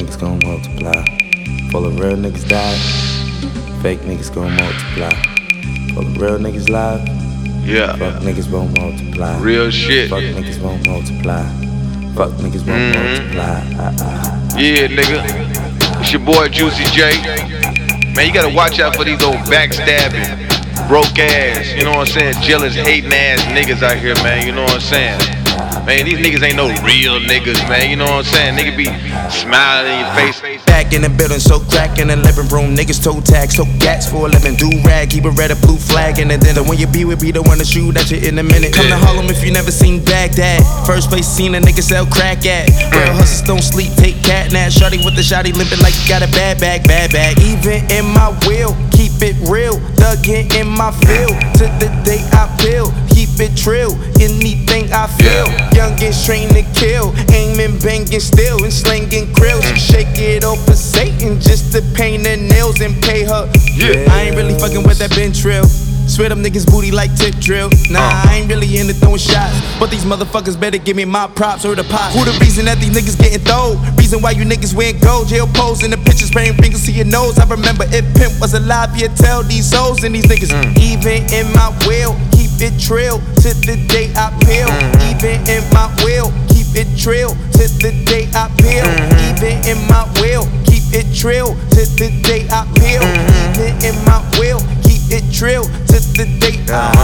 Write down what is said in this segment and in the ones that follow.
niggas gon' multiply. For the real niggas die, fake niggas gon' multiply. For the real niggas live, yeah. Fuck niggas won't multiply. Real shit. Fuck niggas won't multiply. Fuck niggas won't multiply. Yeah, nigga. It's your boy Juicy J. Man, you gotta watch out for these old backstabbing, broke ass, you know what I'm saying, jealous, hating ass niggas out here, man, you know what I'm saying. Man, these niggas ain't no real niggas, man, you know what I'm saying. Nigga be smiling in your face. Back in the building, so crack in the living room. Niggas toe tags, so gats for a living. Do rag, keep a red or blue flag in the dinner. When you be with, be the one to shoot at you in a minute. Come to Harlem if you never seen Baghdad. First place seen a nigga sell crack at. Real hustlers don't sleep, take cat nap. Shorty with the shotty limping like you got a bad bag, bad bag. Even in my will, keep it real. Dug in my field, to the day I build. Keep it trill, anything I feel. Youngins trained to kill, aiming, banging, still, and slinging grills. Shake it off for Satan just to paint her nails and pay her. I ain't really fucking with that bench drill. Swear them niggas booty like tip drill. Nah, I ain't really into throwing shots, but these motherfuckers better give me my props or the pot. Who the reason that these niggas getting throwed? Reason why you niggas wearing gold, jail pose in the pictures, spraying fingers to your nose. I remember if Pimp was alive, you'd tell these hoes and these niggas. Even in my will, keep it trill to the day I peel. Even in my will, keep it trill to the day I peel. Even in my will, keep it trill to the day I peel. Even in my will, keep it trill to the day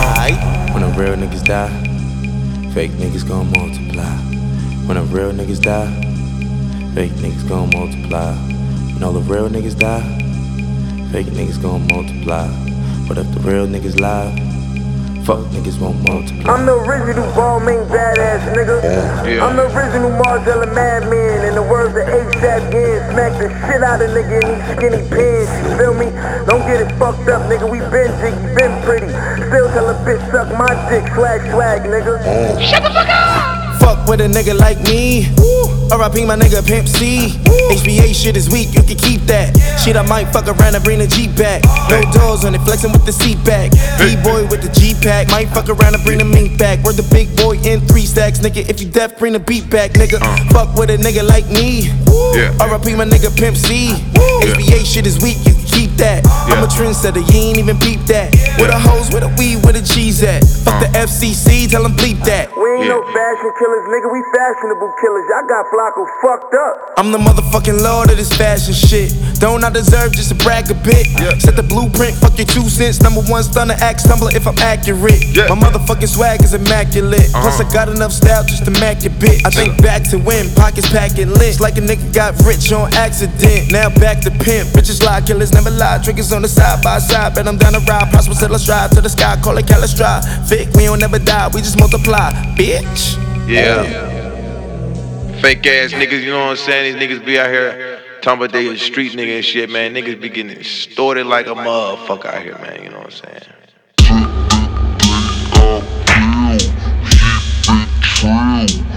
I. When the real niggas die, fake niggas gon' multiply. When the real niggas die, fake niggas gon' multiply. When all the real niggas die, fake niggas gon' multiply. But if the real niggas live, fuck niggas won't multiply. I'm the original Balmain badass nigga. I'm the original Margella madman. In the words of ASAP Yen, smack the shit out of nigga in these skinny pants. You feel me? Don't get it fucked up, nigga. We been jiggy, been pretty. Still tell a bitch suck my dick, swag, nigga. Shut the fuck up! Fuck with a nigga like me. R.I.P. my nigga Pimp C. HBA shit is weak, you can keep that. Shit, I might fuck around and bring the Jeep back. No doors on it, flexing with the seat back. B-boy with the G-pack, might fuck around and bring the mink back. We're the big boy in 3 stacks, nigga. If you deaf, bring the beat back, nigga. Fuck with a nigga like me. R.I.P. my nigga Pimp C. HBA shit is weak, you can keep that. I'm a trendsetter, you ain't even peep that. Where the hoes, where the weed, where the cheese at? Fuck the FCC, tell them bleep that. We ain't no fashion killers, nigga. We fashionable killers. Y'all got Flacco fucked up. I'm the motherfucking lord of this fashion shit. Don't I deserve just to brag a bit? Set the blueprint, fuck your 2 cents. Number 1 stunner, act stumbler if I'm accurate. My motherfucking swag is immaculate. Plus I got enough style just to mac your bitch. I think back to when pockets packing lit. Like a nigga got rich on accident. Now back to pimp. Bitches lie, killers never lie. Triggers on the side by side. Bet I'm down to ride. Prosper till I strive to the sky. Call it Calistride. We don't never die. We just multiply, bitch. Fake ass niggas, you know what I'm saying? These niggas be out here talking about they a street nigga and shit, man. Niggas be getting extorted like a motherfucker out here, man. You know what I'm saying?